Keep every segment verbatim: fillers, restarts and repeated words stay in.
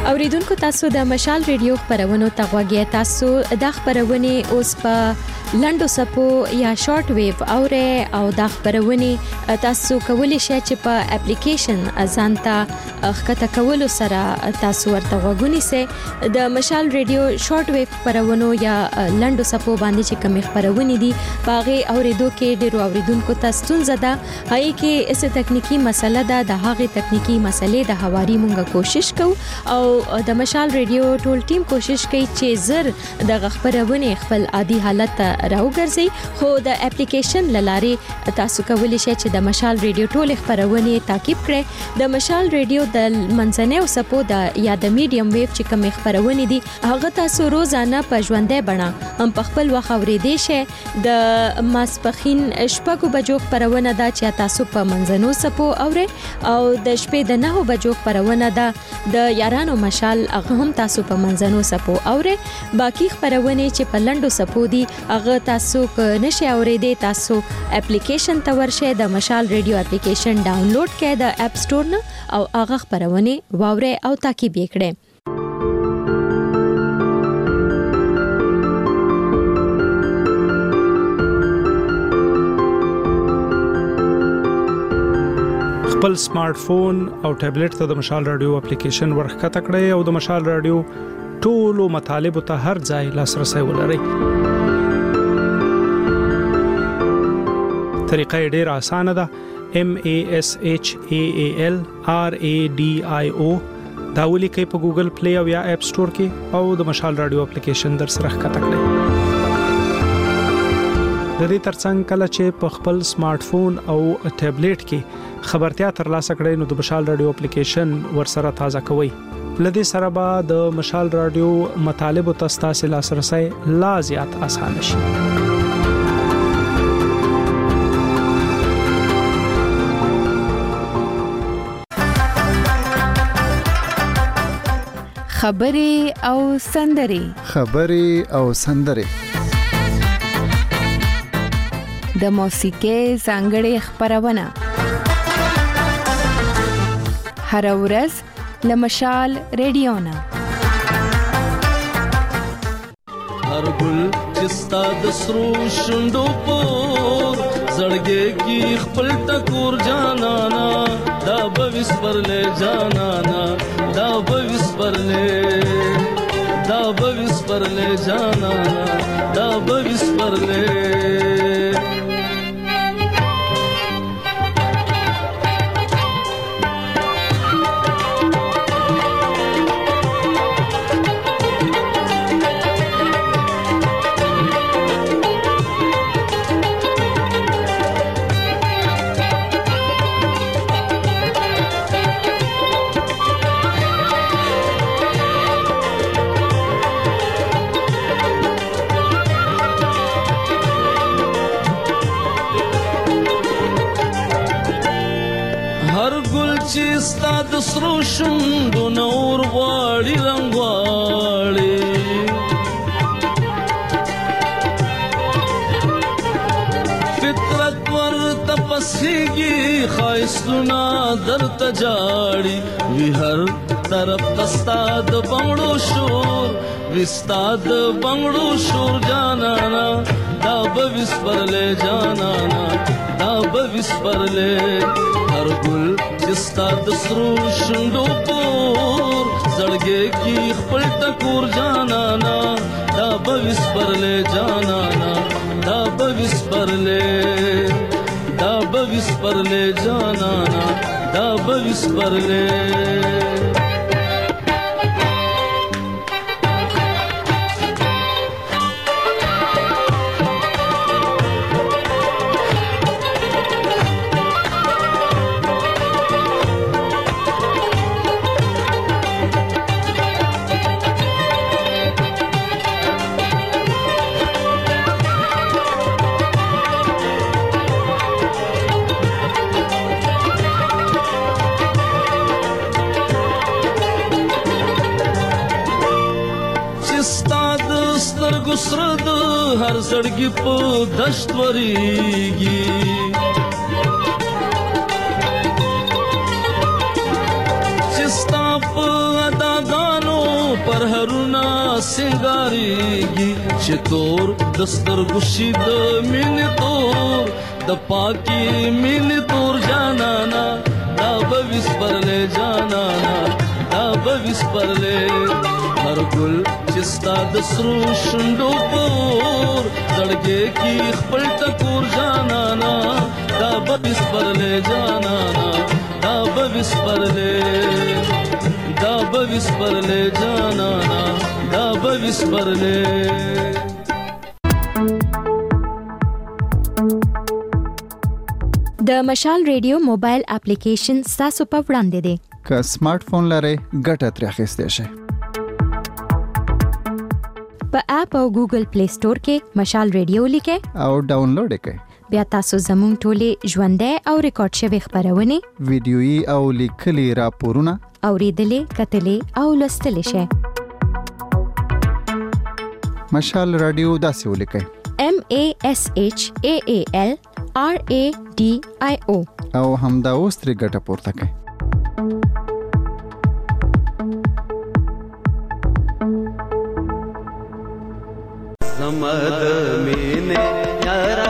اوریدونکو تاسو د مشال ریډیو خبرونو ته غوږی تاسو د خبرونه اوس په لندو سپو یا شارټ ویو اوره او د خبرونه تاسو کولی شئ چې په اپلیکیشن ازانتا خکته کولو سره تاسو ورته غوږونی سي د مشال ریډیو شارټ ویو خبرونو یا لندو سپو باندې چې کوم خبرونه دي باغه اوریدو کې ډیرو اوریدونکو تاسو زده هي کې اس تکنیکی مسله ده د هغه تکنیکی مسلې د حواري مونږه کوشش کوو او د مشال ریډیو ټول ټیم کوشش کوي چې زر د خبرونه خپل عادي حالت راوګرځي خو د اپلیکیشن للارې تاسو کولی شئ چې د مشال ریډیو ټول خبرونه تعقیب کړئ د مشال ریډیو د منځنۍ سپو د یا د میډیم ویو چې کوم خبرونه دي هغه تاسو روزانه په ژوندۍ بڼه هم په خپل وخت اورېدئ شئ د ماسپخین شپږو بجو خبرونه ده چې تاسو په منځنو سپو اورئ او د شپې د نهو بجو خبرونه ده د یارانو مشال هغه هم تاسو په منځنو سپو اورئ باقی خبرونه چې په لندو سپو دي هغه تاسو ک نشي اورېدئ تاسو اپلیکیشن ته ورشئ د مشال ریډیو اپلیکیشن ډاونلوډ کړئ د اپ سٹور نه او هغه خبرونه واورئ او تعقیب کړئ خپل سمارټ فون او ټابلیټ ته د مشال رادیو اپلیکیشن ورخکته کړئ او د مشال رادیو ټولو مطالبه ته هر ځای لاسرسي ولرئ. طریقه ډیره اسانه ده. M A S H A A L R A D I O دا ولیکئ په ګوګل پلی او یا اپ سٹور کې او د مشال رادیو اپلیکیشن در سره ښکته کړئ. د دې ترڅنګ کله چې په خپل سمارټ فون او ټابلیټ کې خبرتیا ترلاسه کړئ نو د مشال رادیو اپلیکیشن ورسره تازه کوئ. لدې سره به د مشال رادیو مطالب او تاسو لاسرسي لا زیات آسان شي. خبري او سندري خبري او سندري د موسیقي څنګهړې خبرونه هر ورځ لمشال ریډیو نا هر ګل چستا د سرو شوندو پور زړګي کی خپل ټکور جانانا دا بوس پرلې جانانا دا بوس پرلې دا بوس پرلې جانانا دا بوس پرلې چستا د سرو شوندو نور غواړي رنگ غواړي فطرت ورته پسیږي خایستونه درته جاړي وی هر طرف تستا د بنگړو شور وستا د بنگړو شور جانانا دا بوس پرلې جانانا دا بوس پرلې هر ګل چستا د سرو شوندو پور زړګي کی خپل ټکور جانانا دا بوس پرلې جانانا دا بوس پرلې دا بوس پرلې جانانا دا بوس پرلې سرد هر زړګي په دشت وريږي چې ستا په اداګانو سنگاریږي چې تور دستر ګشي د مين تور د پاکي مين تور جانانا دا به وسپرلې جانانا دا به وسپرلې هر ګل چې ستا د سرو شونډو پور زړګي کی خپل ټکور جانانا دا به وسپرلې جانانا دا به وسپرلې دا به وسپرلې جانانا دا به وسپرلې. د مشال ریډیو موبایل اپلیکیشن تاسو په وړاندې دی. که سمارټ فون لرئ ګټه ترې اخیستی شئ. په اپ او ګوګل پلی سٹور کې مشال ریډیو لیکئ او ډاونلوډ یې کړئ. بیا تاسو زموږ ټولې ژوندۍ او ریکارډ شوي خبرونه، ویډیويي او لیکلي راپورونه اوریدلې، کتلې او لوستلې شئ. مشال رادیو داسې ولیکئ: M A S H A A L R A D I O او همدا اوس ترې ګټه پورته کړئ. زمد مینه یارا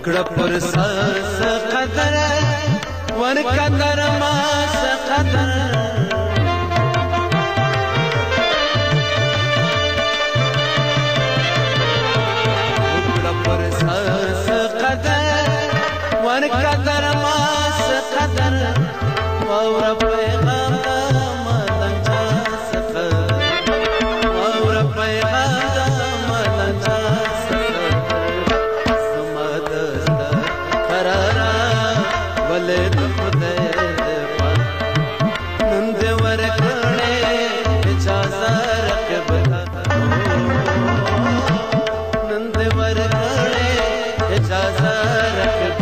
وکړه پر سر قدر ور قدر ما قدر وکړه پر سر قدر ور قدر ما قدر اور پیغام ملنجا سفر اور پیغام ملنجا سفر سمد قرارا ولد خدای پر نند ور کړه اجازه رکب نند ور کړه اجازه رکب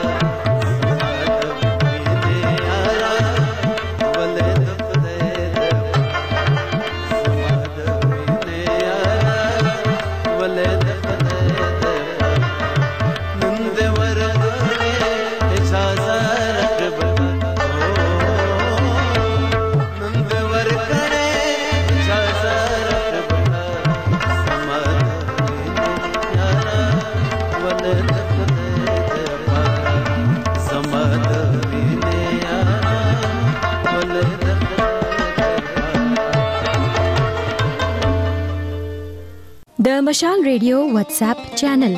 د مشال ریډیو واتس اپ چینل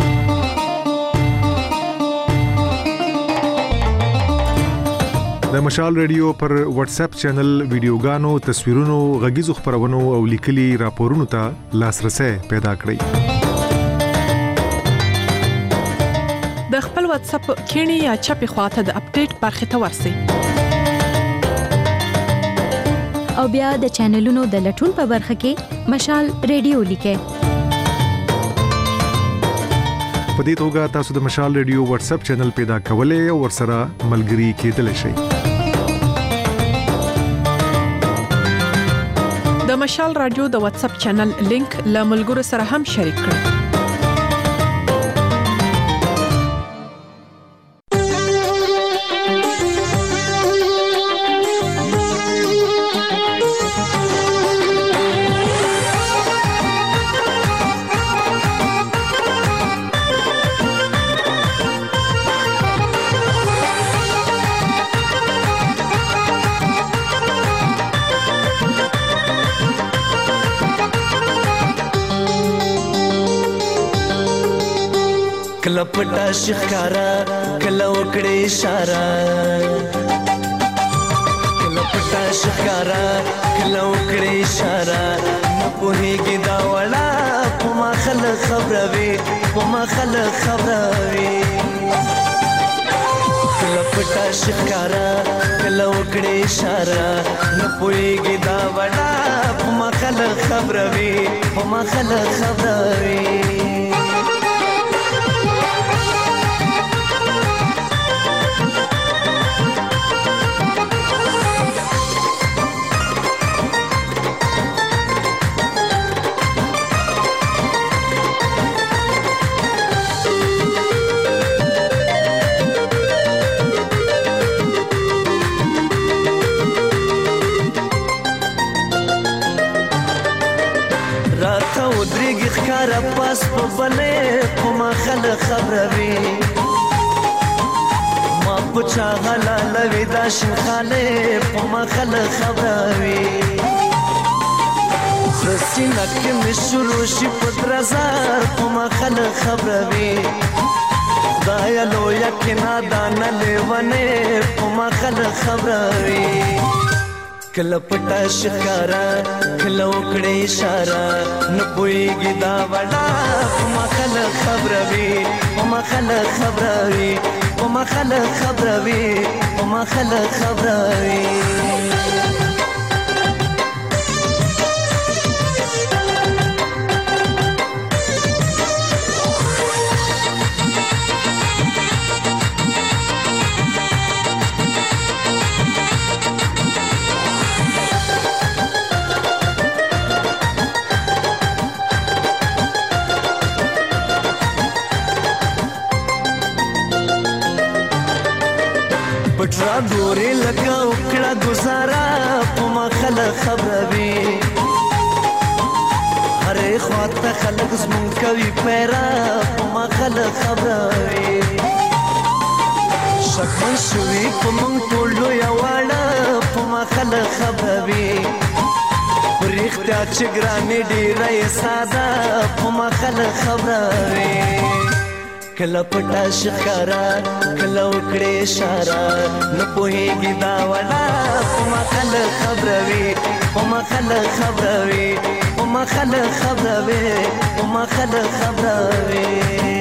د مشال ریډیو پر واتس اپ چینل ویډیوګانو، تصویرونو، غږیزو خبرونو او لیکلي راپورونو ته لاسرسي پیدا کړئ. د خپل واتس اپ کینی یا چپی خواته د اپډیټ برخه ته ورسئ او بیا د چینلونو د لټون په برخه کې مشال ریډیو لیکئ. په دې توګه تاسو د مشال ریډیو واتس اپ چینل پیدا کولای او ورسره ملګري کېدلی شئ. د مشال رادیو د واتس اپ چینل لینک له ملګرو سره هم شریک کړئ. کله پټه شخکارا کله وکړې اشاره کله پټه شخکارا کله وکړې اشاره نه پوهېږي دا وړه په ما خلک خبروي په ما خلک خبروي کله پټه شخکارا کله وکړې اشاره نه پوهېږي دا وړه په ما خلک خبروي په ما خلک خبروي خکارا پاس په بلې په ما خلک خبروي ما په چا حلالوي دا شنخالې په ما خلک خبروي سینه کې مې شروع شي په درزار په ما خلک خبروي خدایه لویه کې نادانه لیونې په ما خلک خبروي کله پټه شکارا کله وکړې اشاره نه پوهېږي دا وړه په ما خلک خبروي په ما خلک خبروي په ما خلک خبروي په ما خلک خبروي پټرا ګورې لکه وکړه گزارا په ما خلک خبروي هرې خواته خلک زمونږ کوي پیرا په ما خلک خبروي منشوي په مونږ ټولو یواړه په ما خلک خبروي پرېښتیا چې ګرانې ډېره یې ساده په ما خلک خبروي کله پټه ښکاره کله وکړې اشاره نه پوهېږي دا وړه په ما خلک خبروي په ما خلک خبروي په ما خلک خبروي په ما خلک خبروي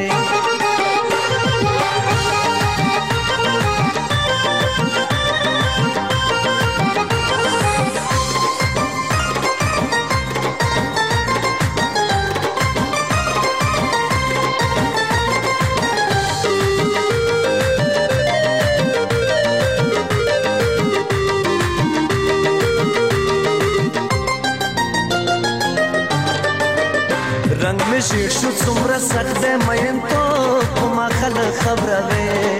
رنگ می شیر شو څومره سخت دی مین تو په ما خلک خبروي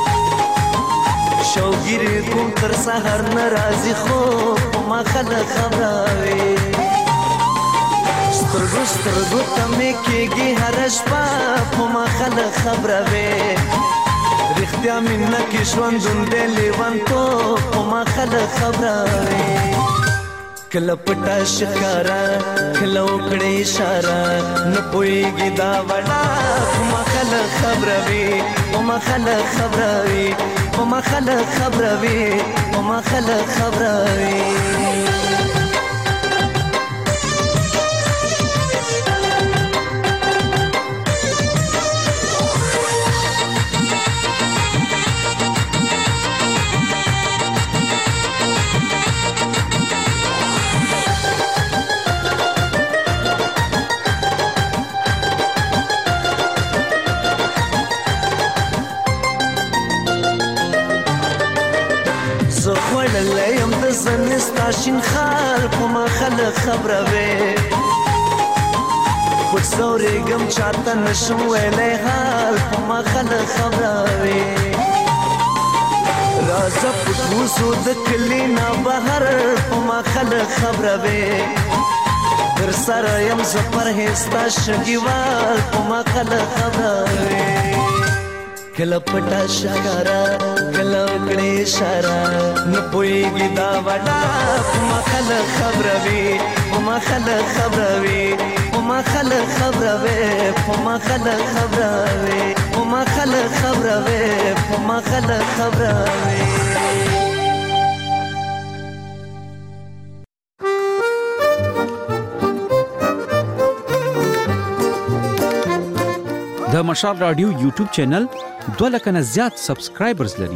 شوګیرې کوم تر سهار نه راځي خو په ما خلک خبروي سترګو سترګو ته مې کېږي هره شپه په ما خلک خبروي رښتیا مینه کې ژوندون دی لیونتوب په ما خلک خبروي کله پټه ښکاره کله وکړې اشاره نه پوهېږي دا وړه په ما خلک خبروي په ما خلک خبروي په ما خلک خبروي په ما خلک خبروي زه خوړلی یم د زنې ستا شین خال په ما خلک خبروي پټ ځورېږم چاته نشم ویلی حال په ما خلک خبروي راځه پټ وځو د کلي نه بهر په ما خلک خبروي در سره یم زه پرهېز ستا شګیوال په ما خلک خبروي کله پټه ښکاره کله وکړې اشاره نه پوهېږي دا وړه په ما خلک خبروي په ما خلک خبروي په ما خلک خبروي په ما خلک خبروي په ما خلک خبروي په ما خلک خبروي د مشال رادیو یوټیوب چینل دوه لکه نه زیات سبسکرایبرز لري.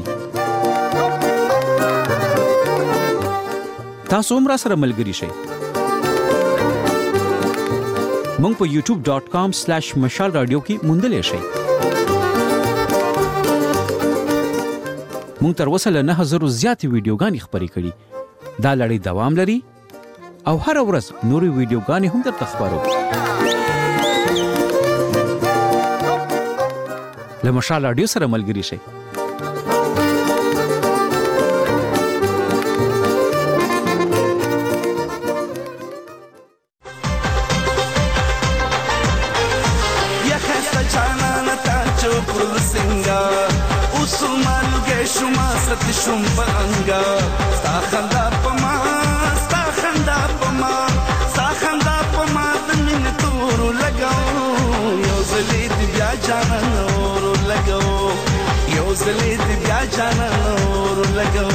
تاسو هم را سره ملګري شئ. مونږ په یوټیوب ډاٹ کام سلیش مشال رادیو کې موندلی شئ. مونږ تر اوسه له نه زره زیاتې ویډیوګانې خپرې کړي. دا لړۍ دوام لري او هره ورځ نورې ویډیوګانې هم درته خپرو. له مشال رادیو سره ملګري شئ. یا خسته جانانه تا چوکل سنگا اوسمال کې شوما ست شوم پنګا ستا خندا پما ستا خندا پما ستا خندا پما د مين تور لګاو یو زلي بیا جانانه یو زلی دی بیا جانا نور لگو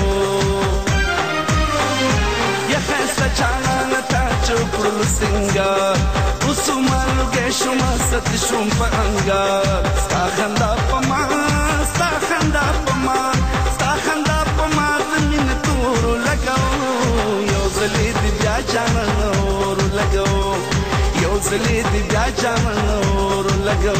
یا خیستا چانا نتا چوکرل سنگار اسو مالو گیشو ما ست شوم پا انگار ستا خندا پا ما ستا خندا پا ما ستا خندا پا ما دمین تورو لگو یو زلی دی بیا جانا نور لگو یو زلی دی بیا جانا نور لگو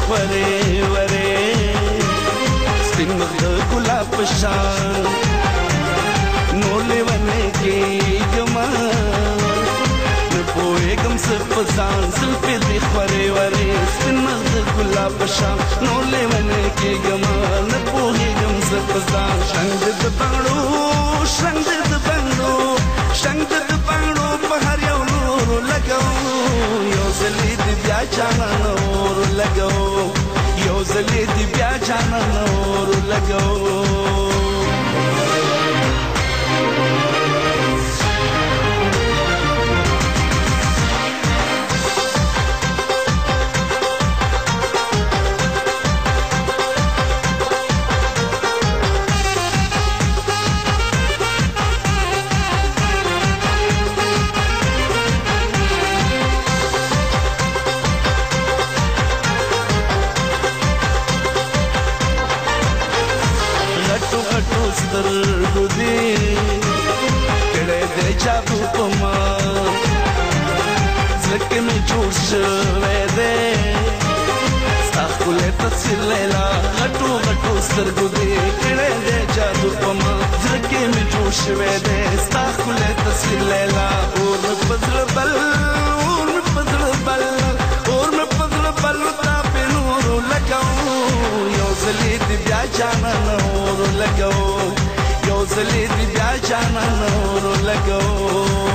خورې ورې سپین مخ د ګلاب په شان نور لیونی کېږم نه پوهېږم څه په ځان زلفې دې خورې ورې سپین مخ د ګلاب په شان نور لیونی کېږم نه پوهېږم څه په ځان شنګ دې د بنګړو شنګ دې د بنګړو شنګ دې د بنګړو په هر یو نورو لګو یو ځلې دې بیا جانا نور لګو یو ځلې دې بیا جانا نور لګو سترګو دې کړې دې جادو په ما زکه مې جوړ شوې دې ستا ښکلې تصویر لیلا غټو غټو سترګو دې کړې دې جادو په ما زکه مې جوړ شوې دې ستا ښکلې تصویر لیلا اور مې په زړه بل اور مې په زړه بل اور مې په زړه بل تا په نور لګاو یو ځلې دې بیا جانا نور لګاو یو ځلې دې بیا جانا نور لګاو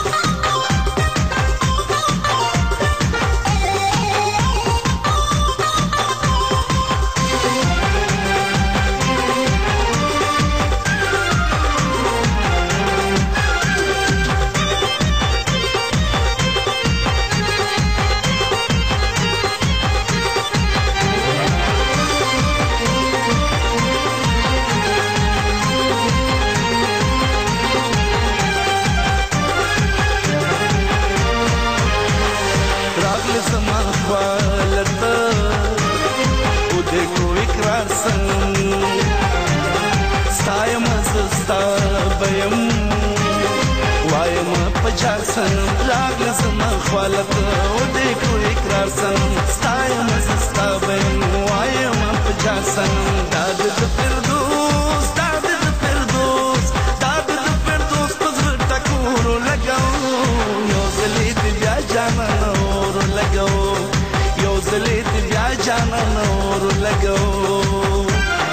راغله زما خالت او دې کو اقرار سن ستایم زستا بین وایم په جاسن داد د فردوس داد د فردوس داد د فردوس په ټکور لګاو یو ځلې دې بیا جانا نور لګاو یو ځلې دې بیا جانا نور لګاو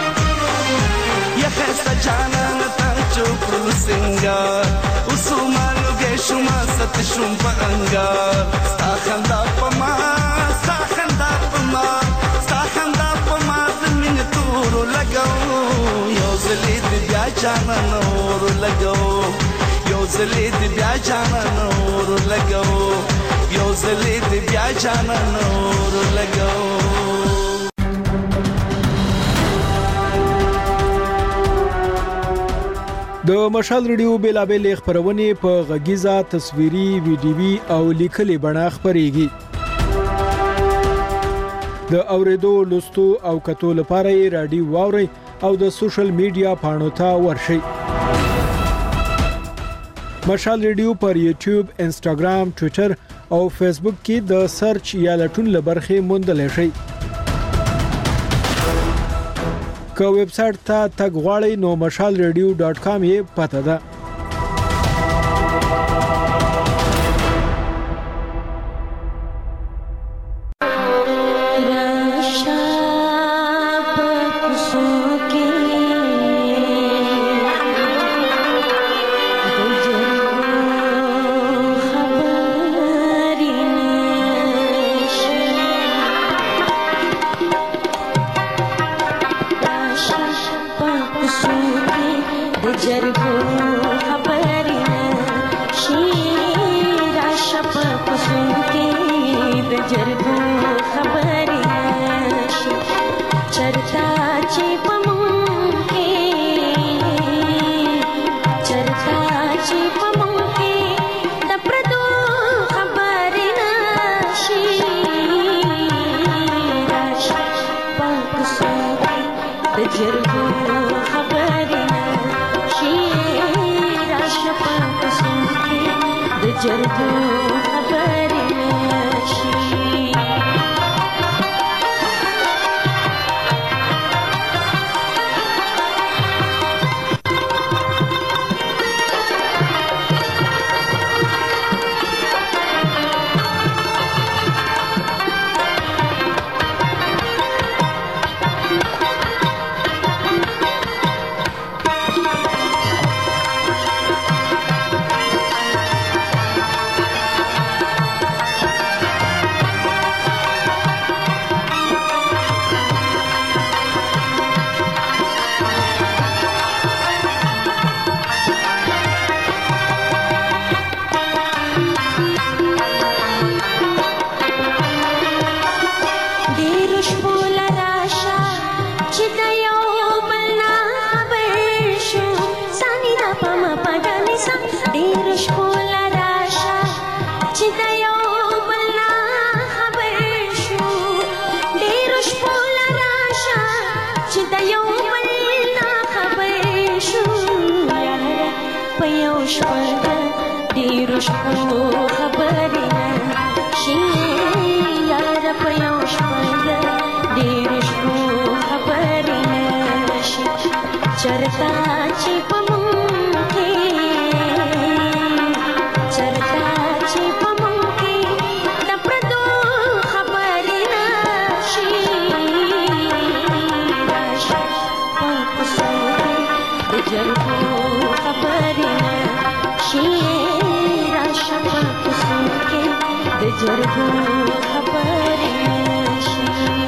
یا خسته جانا نتا چوپ سنگار وسومالو شما ست شوم په انګار ستا خندا په ما ستا خندا په ما ستا خندا په ما د مینې تور لګاو یو ځلې دې بیا جانا نور لګاو یو ځلې دې بیا جانا نور لګاو یو ځلې دې بیا جانا نور لګاو د مشال ریډیو بیلابل خبرونه په غږیزه تصویري ویډیوي او لیکلي بڼه خبريږي د اوریدو لوستو او کتو لپاره یې رادیو واوري او د سوشل میډیا پاڼو ته ورشي مشال ریډیو پر یوټیوب انسټاګرام ټوئیټر او فیسبوک کې د سرچ یا لټون لبرخه موندل شي که ویب سټ ته تګ غواړئ نو مشال ریډیو ډاټ کام یې پته ده जरदो खबर नशी شپه ډېر شپو خبرې نه شي یار په یو شپه ډېر شپو خبرې نه شي چرتا چې په مونږ کې چرتا چې په مونږ کې د پردو خبرې نه شي راشه په کوڅو د جرګو خبرې نه شي راشه په کوڅو کې د جرګو خبرې نه شي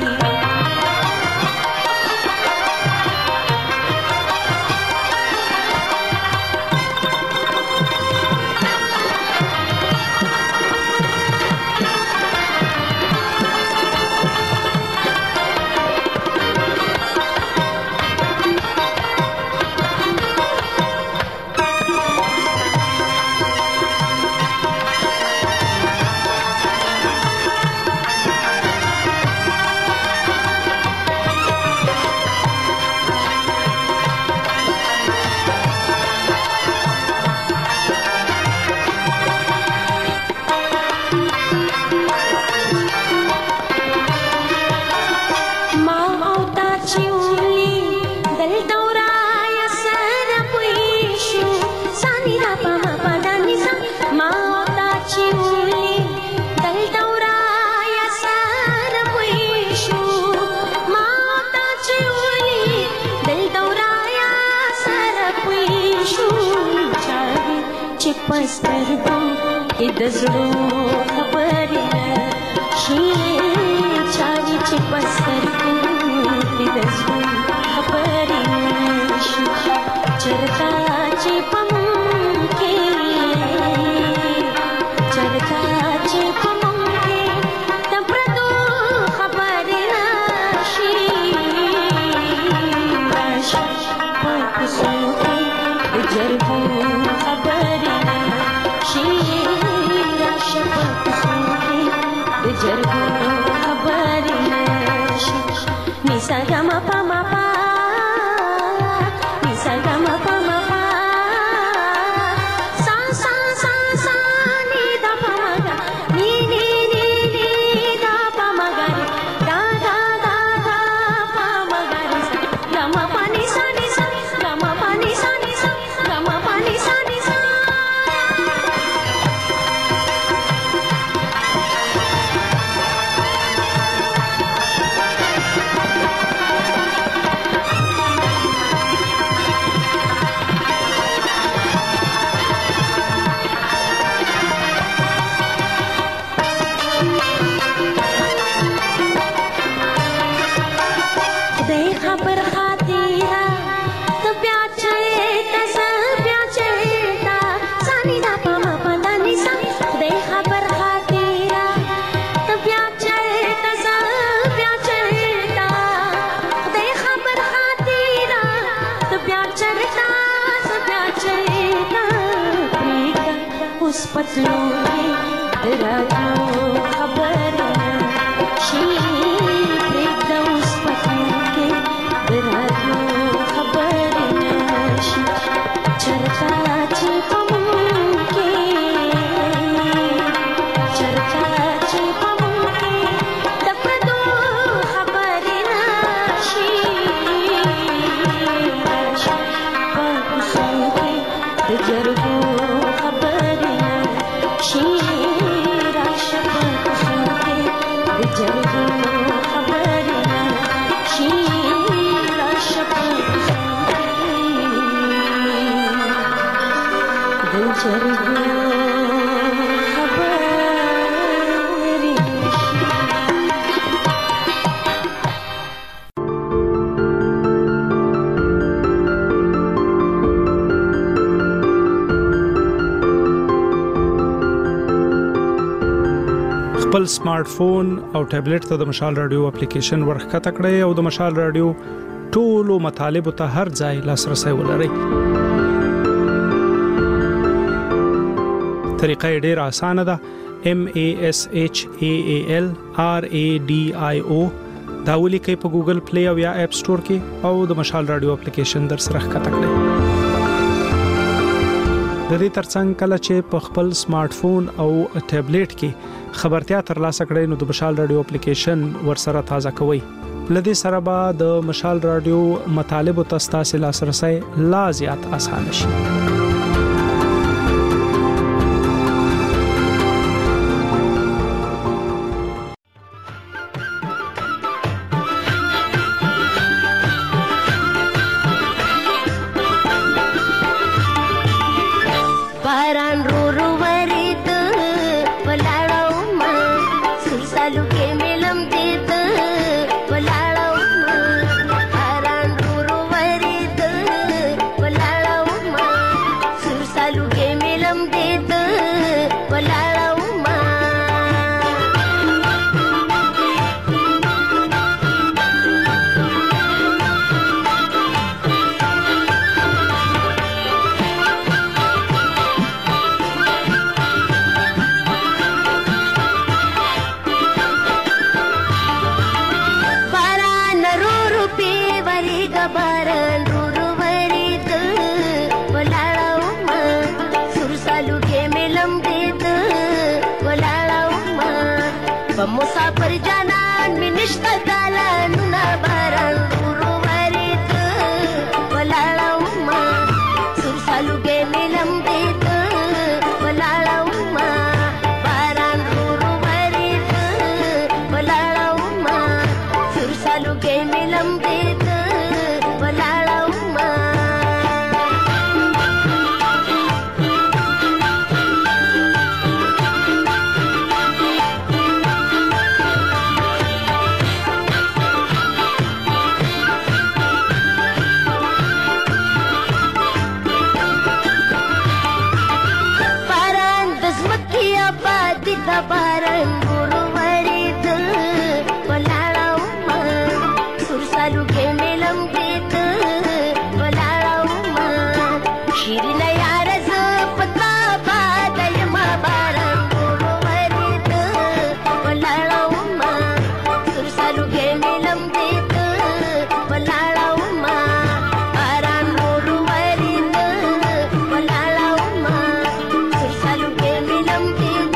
پسترګو کې د زړه خبرې نه شي چاري چې پسترګو کې د زړه خبرې نه شي چرتا چې پمون کې چرتا چې پمون کې د پردو خبرې نه شي راشه په کوڅو کې د جرګو خبرې جرګو خبرې نشي نيسا ګما پما پا نيسا ګما پما پا سا سا سا سا ني دا پما گا ني ني ني ني دا پما گا دا دا دا دا پما گا ګما پا ني سا ني سا ګما پا ني سا ني سا ګما پا ني سا ني سا पतलू दराजो खबर शी उस पतलू के दराजो खबर शी चरता ची पमू के चरता ची पमू के दपदो खबर शी पकुसू के दजरगो خپل سمارټ فون او ټابلیټ ته د مشال رادیو اپلیکیشن ورخکته کړئ او د مشال رادیو ټولو مطالب ته هر ځای لاسرسي ولرئ. طریقه ډیره اسانه ده. M A S H A A L R A D I O دا ولیکئ په ګوګل پلی او یا اپ سٹور کې او د مشال رادیو اپلیکیشن در سره ښکته کړئ. د دې ترڅنګ کله چې په خپل سمارټ فون او ټابلیټ کې خبرتیا ترلاسه کړئ نو د مشال رادیو اپلیکیشن ورسره تازه کوئ. لدې سره به د مشال رادیو مطالب او تاسو لاسرسي لا زیات اسانه شي. مسافر جانان می نشتا دالانونا باران ورو ورید ولاړم سر سالوګې ملم دید ولاړم باران ورو ورید ولاړم سر سالوګې ملم دید ولاړم باران ورو ورید ولاړم سر سالوګې ملم دید ولاړم شیرین یار ز پتا باد یم باران ورو ورید ولاړم سر سالوګې ملم دید ولاړم باران ورو ورید ولاړم سر سالوګې ملم دید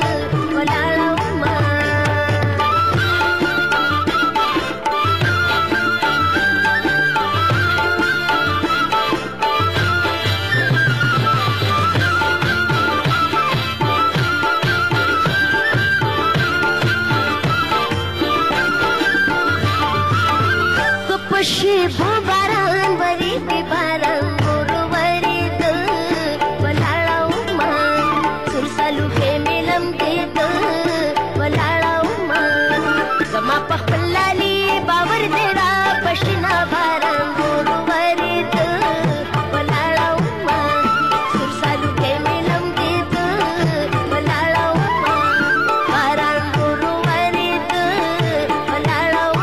پشي باران ورید باران ورو ورید ولاړم سر سالوګې ملم دید ولاړم زما په خپل لالي باور دې را پښینا باران ورو ورید ولاړم سر سالوګې ملم دید ولاړم باران ورو ورید ولاړم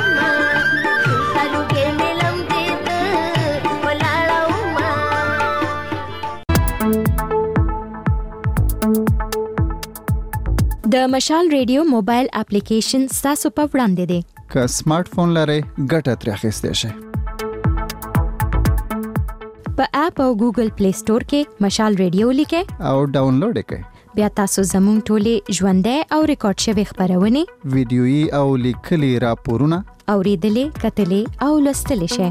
د مشال ریډیو موبایل اپلیکیشن تاسو په وړاندې دی. که سمارټ فون لرئ ګټه ترې اخیستی شئ. په اپ او ګوګل پلی سٹور کې مشال ریډیو لیکئ او ډاونلوډ یې کړئ. بیا تاسو زموږ ټولې ژوندۍ او ریکارډ شوي خبرونه ویډیويي او لیکلي راپورونه اوریدلې کتلې او لوستلې شئ.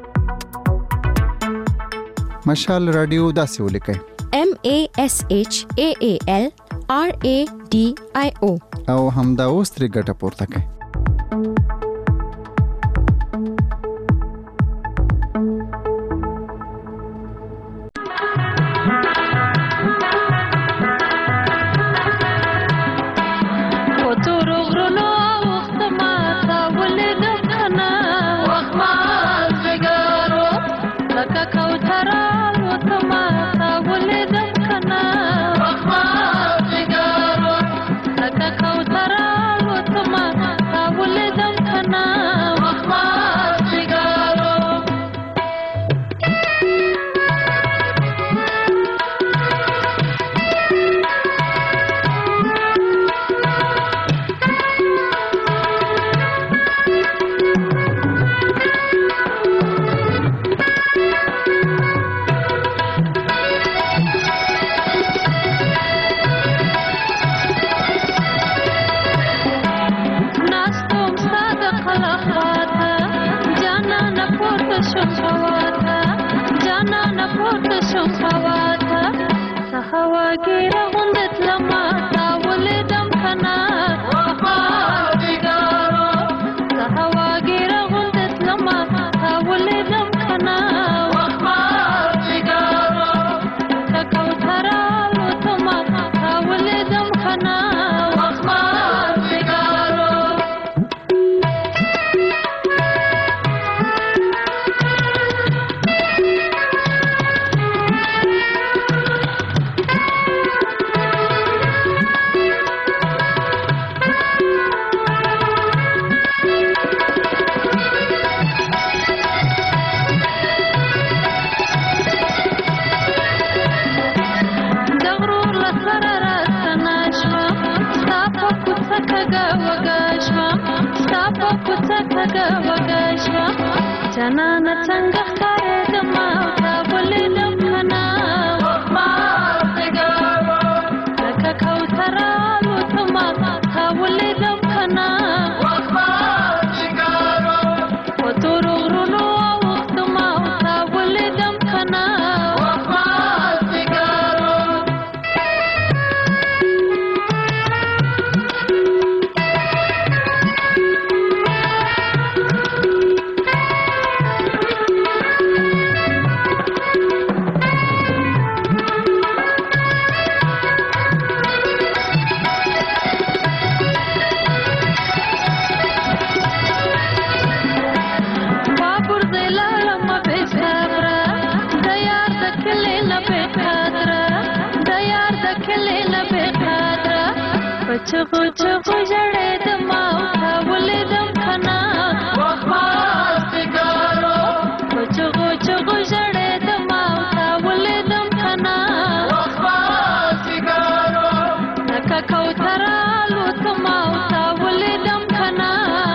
مشال رادیو داسې ولیکئ: M A S H A A L R A D I O او همدا اوس ترې ګټه پورته کړئ. Come on. جنان څنګه ښکارې د ما تا ولیدم کنه لکه کوتره الوتمه تا ولیدم کنه په تورو غرونو اوښتمه تا ولیدم کنه چغو چغو جړې د ما تا ولیدم کنه چغو چغو جړې د ما تا ولیدم کنه لکه کوتره الوتمه تا ولیدم کنه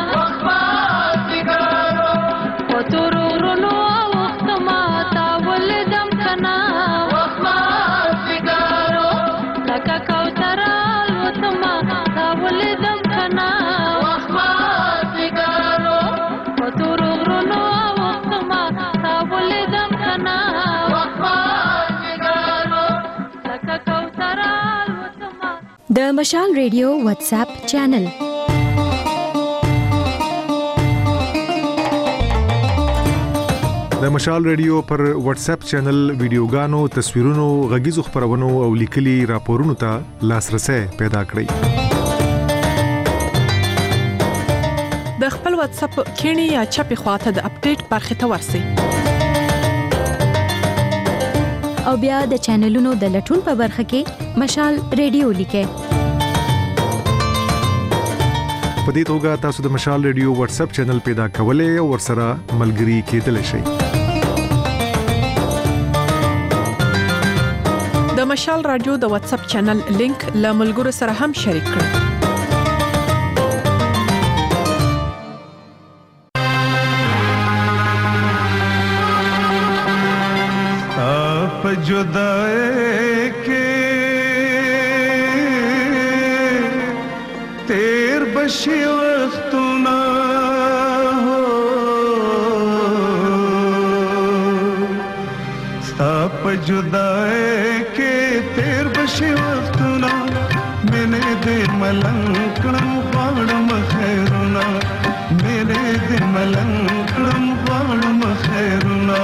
په تورو غرونو اوښتمه تا ولیدم کنه لکه کوتره ولیدم کنه په تورو غرونو اوښتمه تا ولیدم کنه لکه کوتره الوتمه. د مشال ریډیو واتس اپ چینل د مشال ریډیو پر واتس اپ چینل ویډیوګانو تصویرونو غږیزو خبرونو او لیکلي راپورونو ته لاسرسي پیدا کړئ. د خپل واتس اپ کینی یا چپی خواته د اپډیټ برخه ته ورسی او بیا د چینلونو د لټون په برخه کې مشال ریډیو لیکه. په دې توګه تاسو د مشال ریډیو واتس اپ چینل پیدا کولای او ورسره ملګري کېدلی شئ. د مشال رادیو د واتس اپ چینل لینک له ملګرو سره هم شریک کړئ. जुदाई के तेर बशी वक्त ना हो साप जुदाई के तेर बशी वक्त ना मैंने दे मलंकड़म बाड़म खैरुना मेरे दे मलंकड़म बाड़म खैरुना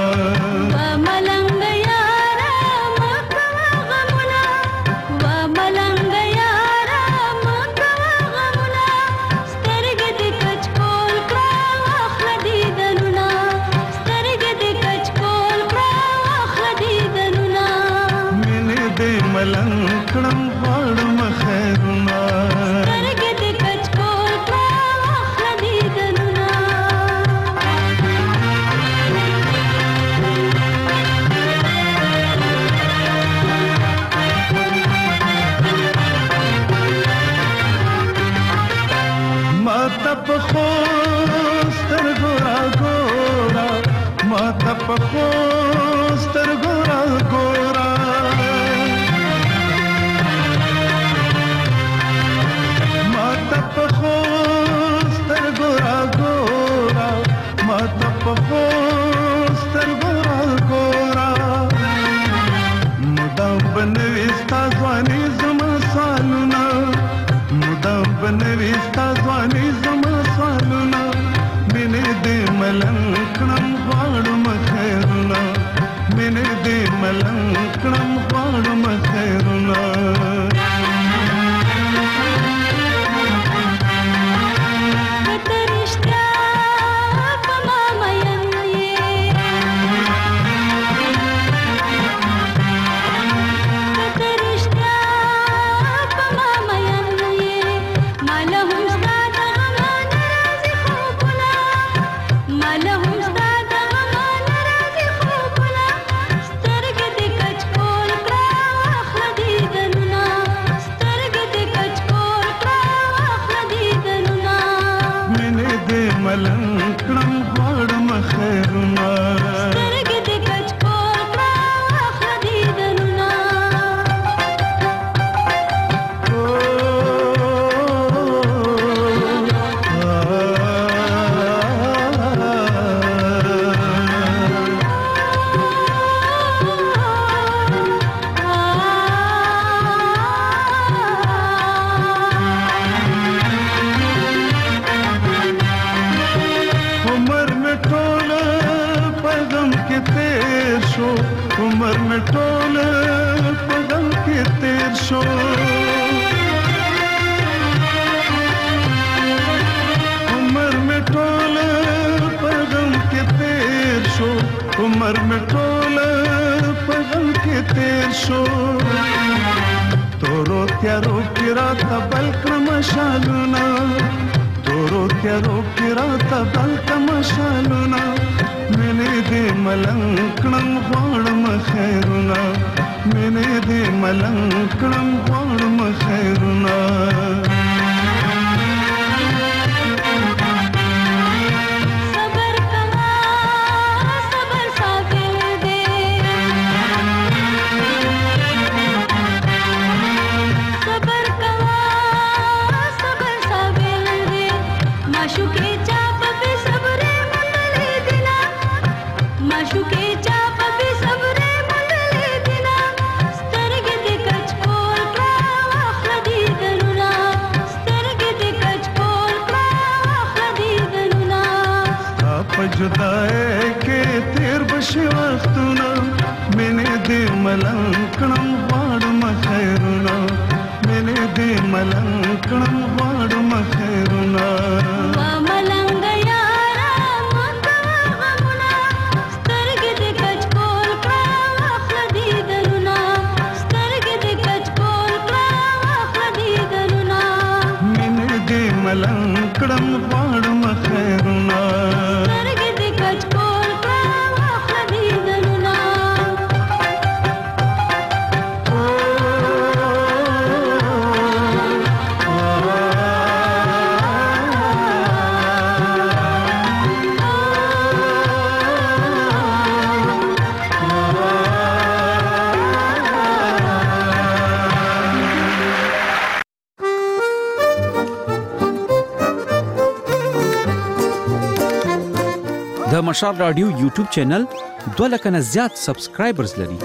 मलंकड़म बाड़म खैरुना करके दे कचकोल प्रावख दीदनुना मातप खोस्तर गोरा गोरा मातप खोस्तर गोरा गोरा خوستر گورا گورا ما تپ خوستر گورا گورا مدام بنوستا ملنګ کړم غواړم خیرونه مینې دې ملنګ کړم غواړم خیرونه عمر میں ټول پغم کې تیر شو تورو تیارو کې راته بل کړم شالونه تورو تیارو کې راته بل کړم شالونه مینې دې ملنګ کړم غواړم خیرونه مینې دې ملنګ کړم غواړم خیرونه जुदाई के तेर बशी वक्तुना मैंने दे मलंकणम वाडम खैरुना मैंने दे मलंकणम वाडम खैरुना वा मलंग यारा मुतवगमुना स्तरग दे कचकोल क्रा खदी दलुना स्तरग दे कचकोल क्रा खदी दलुना मैंने दे मलंकणम वाडम खैरुना د مشال رادیو یوټیوب چینل دوه لک نه زیات سبسکرایبرز لري.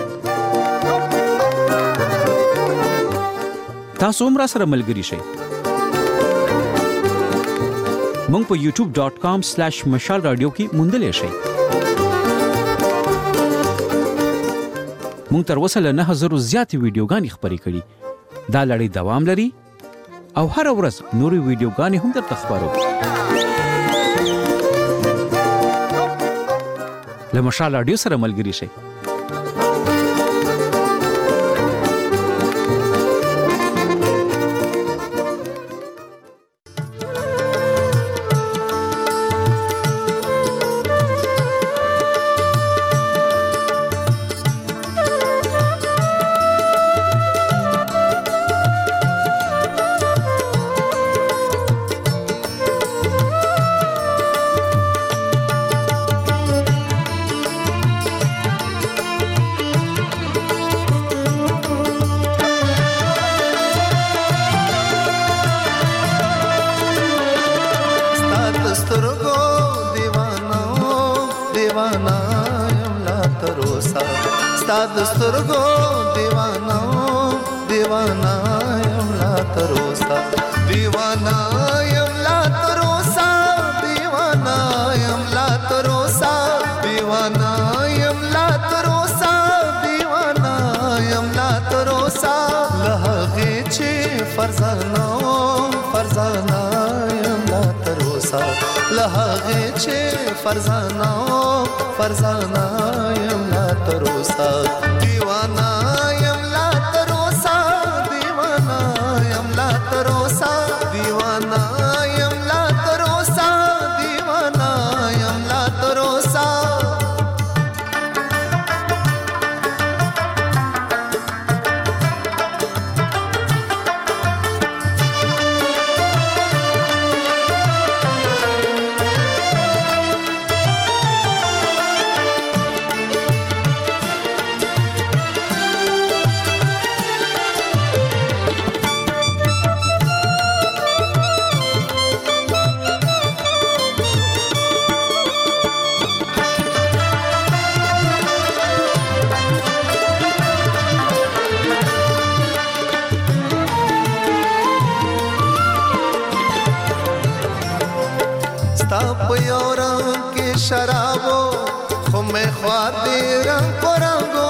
تاسو هم را سره ملګري شئ. مونږ په یوټیوب ډاٹ کام سلیش مشال رادیو کې موندلې شئ. مونږ تر اوسه له نه هزار زیاتې ویډیوګانې خپرې کړي. دا لړۍ دوام لري او هر ورځ نورې ویډیوګانې هم درته خپرو. له مشال رادیو سره ملګري شئ. दस्तरगो दीवाना दीवाना यमला तरोसा दीवाना यमला तरोसा दीवाना यमला तरोसा فرزانه فرزانه یم لا تر اوسه له هغې چې فرزانه فرزانه یم لا تر اوسه دیوانه یم لا تر اوسه دیوانه یم لا تر اوسه دیوانه یم لا تر اوسه دیوانه یم لا تر اوسه शराबो खो में ख्वादे रंग परंगो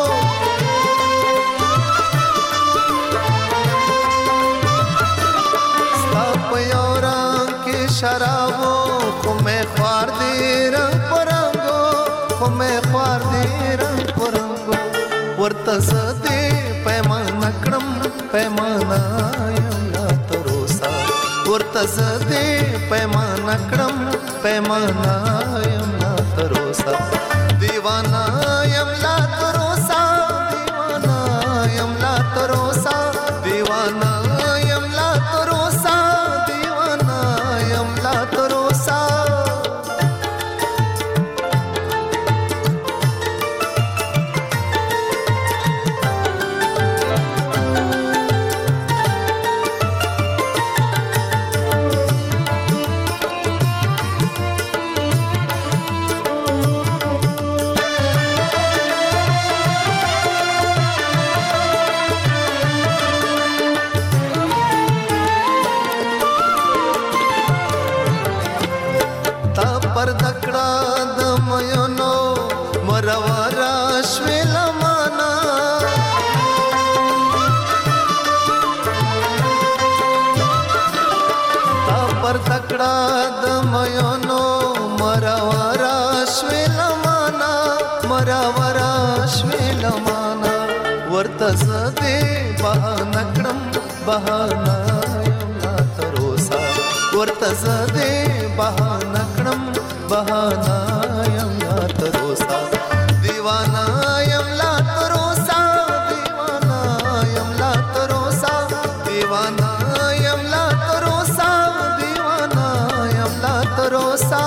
स्तापयो रंग के शराबो खो में ख्वादे रंग परंगो खो में ख्वादे रंग परंगो वर्तसदे पैमाना क्रम पैमाना यमला तरोसा वर्तसदे पैमाना क्रम पैमाना यमला तरोसा दीवाना यमला तरोसा दीवाना यमला तरोसा दीवाना यमला तरोसा दीवाना यमला तरोसा वर्तसदे बहानक्रम बहाना यमला तरोसा वर्तसदे बहानक्रम बहाना यमला तरोसा दीवाना यमला तरोसा दीवाना यमला तरोसा दीवाना यमला तरोसा दीवाना यमला तरोसा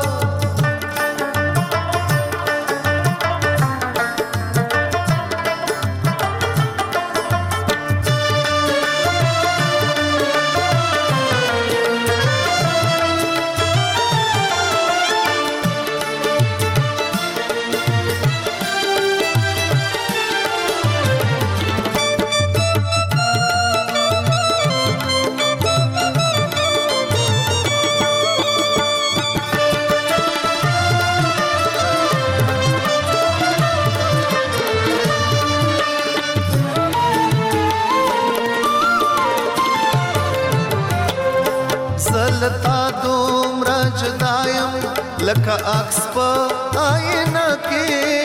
लका अक्स पर आईना के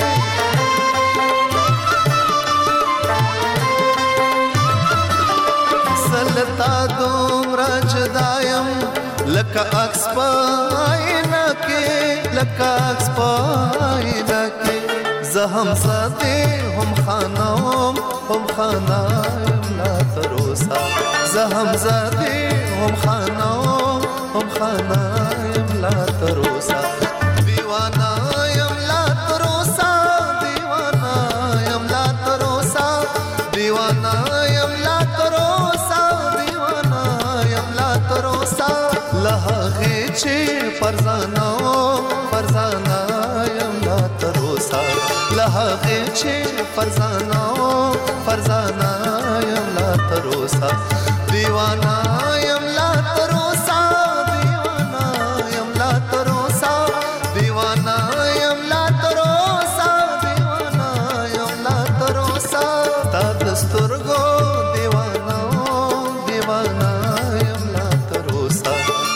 सलता दोम राजदायम लका अक्स पर आईना के लका अक्स पर आईना के जहम सादे हम खानाम हम खाना यमला तरोसा जहम सादे हम खानाम हम खाना यमला तरोसा दीवाना यमला तरोसा दीवाना यमला तरोसा दीवाना यमला तरोसा दीवाना यमला तरोसा लहागे छे फरजाना फरजाना यमला तरोसा लहागे छे फरजाना फरजाना यमला तरोसा दीवाना यमला तरोसा दीवाना यमला तरोसा दीवाना यमला तरोसा दीवाना यमला तरोसा ता दस्तुरगो दीवाना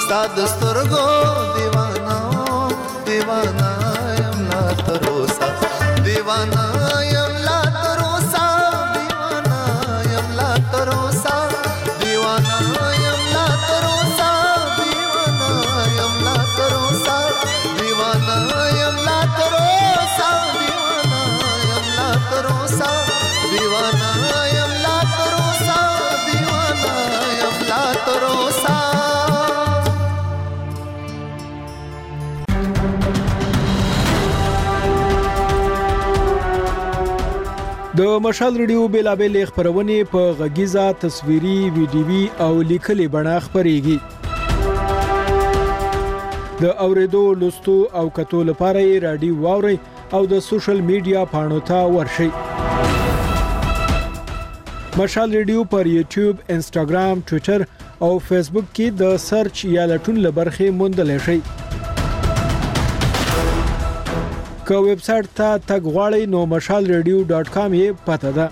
ستاد سترګو دیوانا دیوانا یم لا تروسا دیوانا یم لا تروسا دیوانا یم لا تروسا دیوانا یم لا تروسا دیوانا یم لا تروسا دیوانا یم لا تروسا دیوانا یم لا تروسا دیوانا یم لا تروسا دیوانا یم لا تروسا. د مشال ریډیو بیلابل خبرونه په غږیزه تصویري ویډیوي او لیکلي بڼه خبريږي. د اوریدو لوستو او کتو لپاره رادیو واوري او د سوشل میډیا پاڼو ته ورشي. مشال ریډیو پر یوټیوب، انسټاګرام، ټوئیټر او فیسبوک کې د سرچ یا لټون لبرخه موندل شي. که ویب سټ ته تګ غواړئ نو مشال ریډیو ډاټ کام یې پته ده.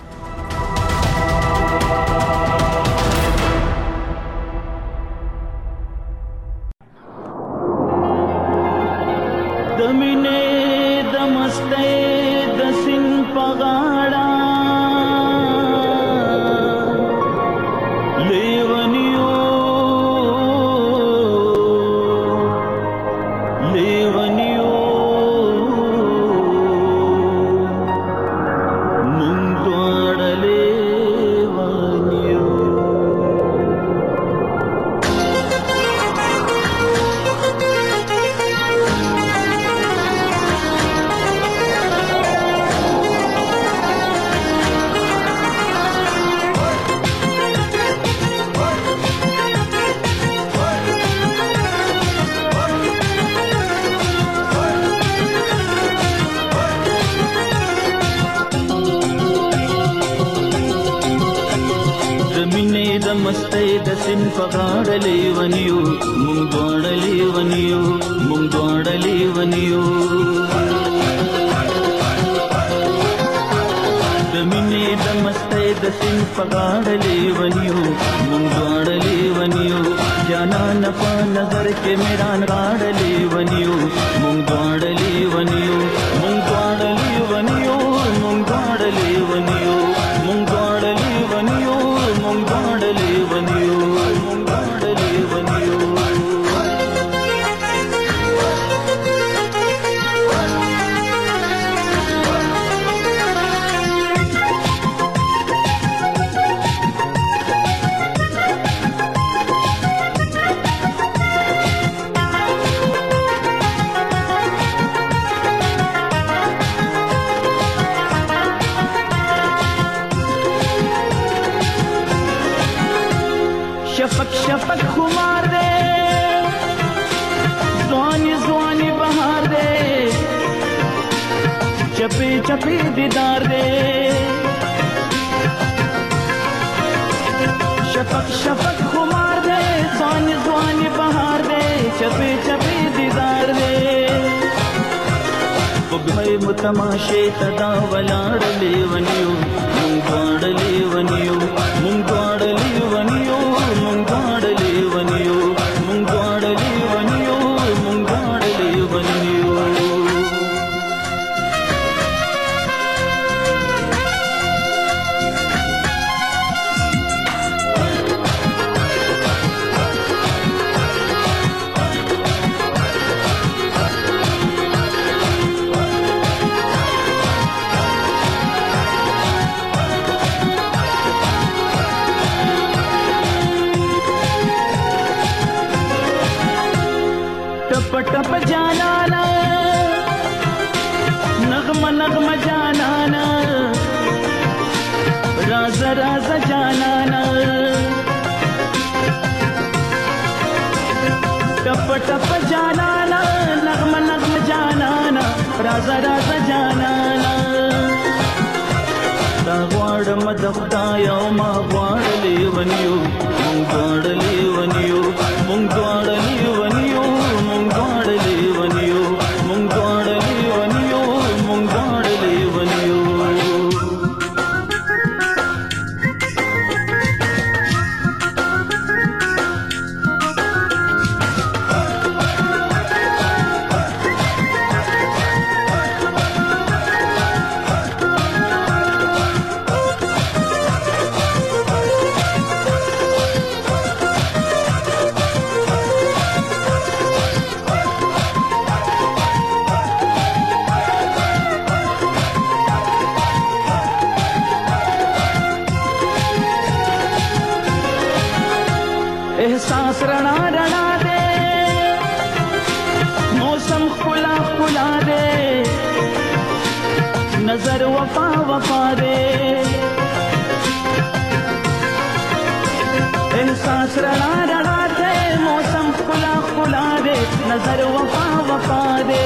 د مینې د مستۍ د سین په غاړه لیونیو لیونیو مستۍ د سین په غاړه لیونیو مونږ دواړه لیونیو مونږ دواړه لیونیو د مینې د مستۍ د سین په غاړه لیونیو مونږ دواړه لیونیو جانان په نظر کې میران غاړه لیونیو مونږ دواړه لیونیو مونږ دواړه لیونیو مونږ دواړه لیونیو مونږ دواړه لیونیو مونږ دواړه لیونیو مونږ دواړه لیونیو شفق شفق خمار دے زوانی زوانی بہار دے چپی چپی دیدار دے شفق شفق خمار دے زوانی زوانی بہار دے چپی چپی دیدار دے بگمئی متماشے تدا ولاڑ لیونیو مونگ دوڑ لیونیو مونگ دوڑ لیونیو مونگ دوڑ لیونیو مونگ دوڑ لیونیو مونگ دوڑ لیونیو टप जानाना नगमा नगमा जानाना राज राज जानाना टप टप जानाना नगमा नगमा जानाना राज राज जानाना तागवाड़ मदख्ताया मा वाड़ लेवनियो मुंग वाड़ लेवनियो मुंग वाड़ लेवनियो मुंग वाड़ लेवनियो मुंग वाड़ लेवनियो मुंग वाड़ लेवनियो नजर वफा वफा दे एहसास रड़ा रड़ा दे मौसम खुला खुला दे नजर वफा वफा दे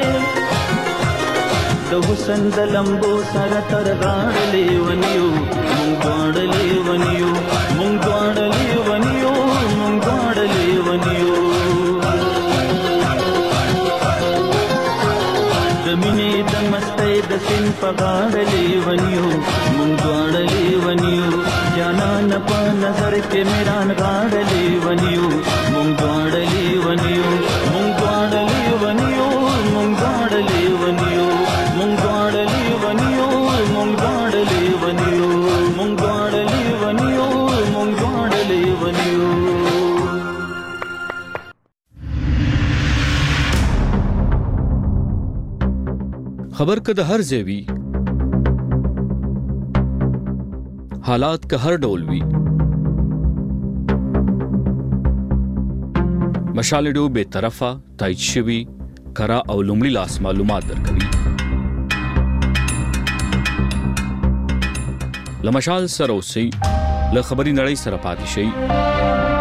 د حسن د لمبو سره تر غاړه لیونیو مونږ دواړه لیونیو مونږ دواړه لیونیو مونږ دواړه لیونیو د مینې د مستۍ د سیند په غاړه لیونیو مونږ دواړه لیونیو جانان په نظر کې میران غاړه لیونیو مونږ دواړه لیونیو مونږ دواړه لیونیو مونږ دواړه لیونیو مونږ دواړه لیونیو مونږ دواړه لیونیو مونږ دواړه لیونیو مونږ دواړه لیونیو خبر که د هر ځای وي حالات که هر ډول وي مشال ریډیو بے طرفه تایید شوي کره او لومړي لاس معلومات درکوي له مشال سره اوسئ له خبري نړۍ سره پاتې شئ